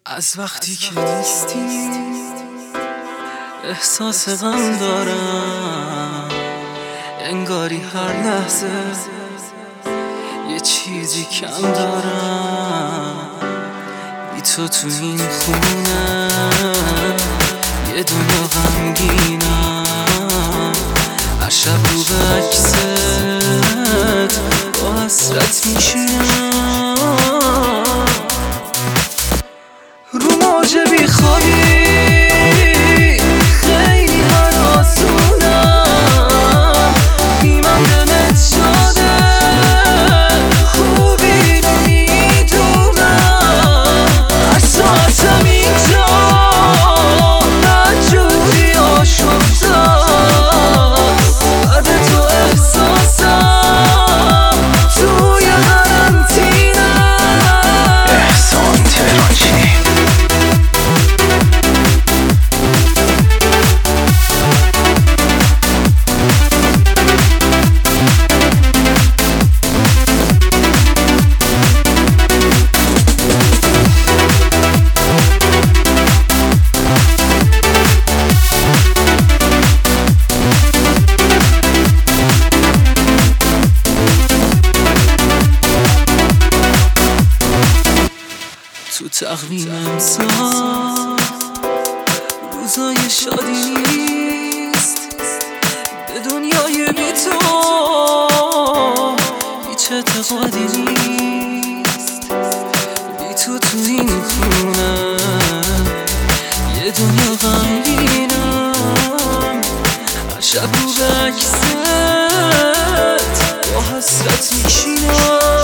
از وقتی که نیستی احساس غم دارم، انگاری هر لحظه یه چیزی کم دارم. بی تو تو این خونه یه دنیا غمگینم، هر شب رو به عکست با حسرت میشینم. رو موج بی خوابی خیلی هراسونم، بیمم دلت شده خوبی میدونم. هر ساعتم اینجا بدجوری آشفتم، بعد تو احساسم توی قرنطینه‌ام. احسان ترانچی تو تقویم امسال روزای شادی نیست، به دنیای بی تو هیچ اعتقادی نیست. بی تو تو این خونه یه دنیا غمگینم، هر شب رو به عکست با حسرت میشینم.